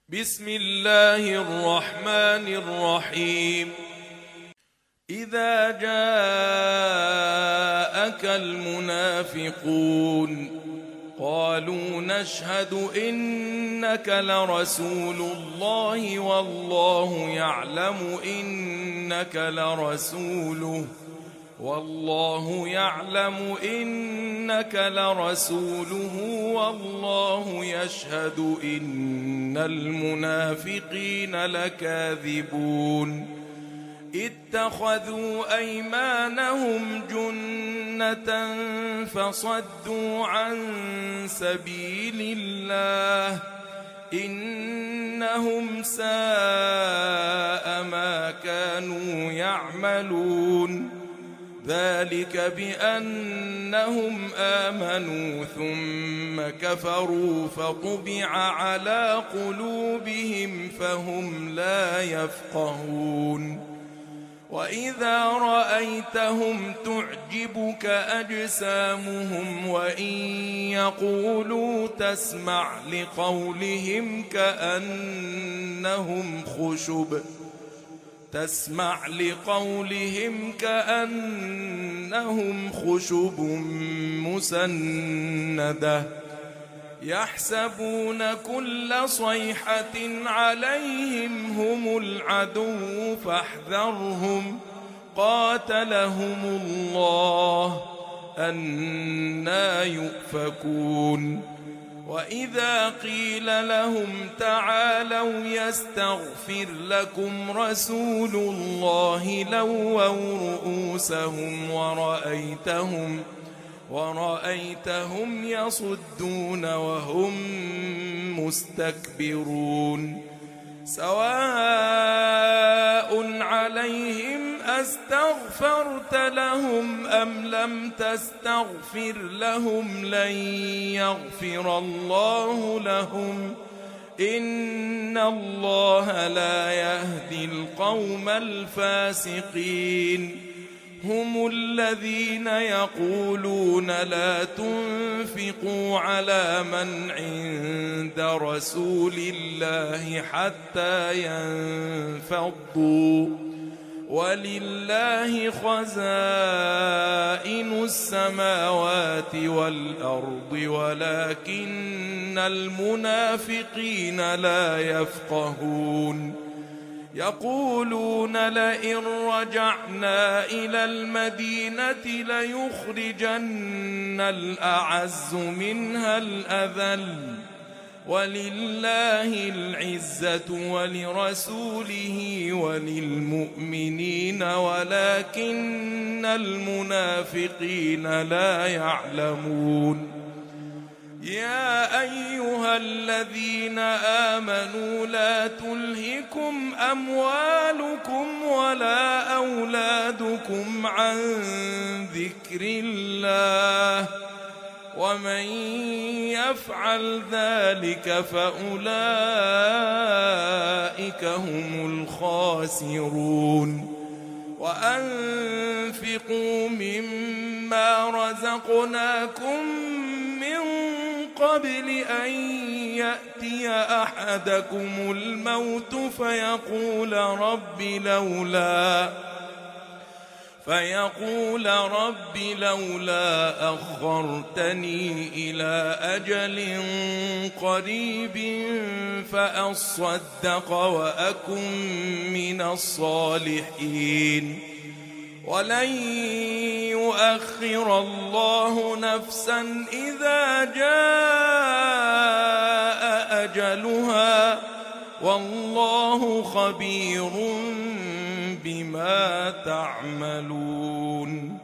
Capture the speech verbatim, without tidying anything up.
بسم الله الرحمن الرحيم. إذا جاءك المنافقون قالوا نشهد إنك لرسول الله والله يعلم إنك لرسوله والله يعلم إنك لرسوله والله يشهد إن المنافقين لكاذبون. اتخذوا أيمانهم جنة فصدوا عن سبيل الله إنهم ساء ما كانوا يعملون. ذلك بأنهم آمنوا ثم كفروا فطبع على قلوبهم فهم لا يفقهون. وإذا رأيتهم تعجبك أجسامهم وإن يقولوا تسمع لقولهم كأنهم خشب تسمع لقولهم كأنهم خشب مسندة يحسبون كل صيحة عليهم هم العدو فاحذرهم قاتلهم الله أنى يؤفكون. وإذا قيل لهم تعالوا يستغفر لكم رسول الله لووا رؤوسهم ورأيتهم ورأيتهم يصدون وهم مستكبرون. سواء عليهم أستغفرت لهم أم لم تستغفر لهم لن يغفر الله لهم إن الله لا يهدي القوم الفاسقين. هم الذين يقولون لا تنفقوا على من عند رسول الله حتى ينفضوا ولله خزائن السماوات والأرض ولكن المنافقين لا يفقهون. يقولون لئن رجعنا إلى المدينة ليخرجن الأعز منها الأذل ولله العزة ولرسوله وللمؤمنين ولكن المنافقين لا يعلمون. يا أيها الذين آمنوا لا تلهكم أموالكم ولا أولادكم عن ذكر الله ومن يفعل ذلك فأولئك هم الخاسرون. وأنفقوا مما رزقناكم من قبل أن يأتي أحدكم الموت فيقول رب لولا فيقول رب لولا أخرتني إلى أجل قريب فأصدق وأكن من الصالحين. ولن يؤخر الله نفسا إذا جاء أجلها والله خبير بما تعملون.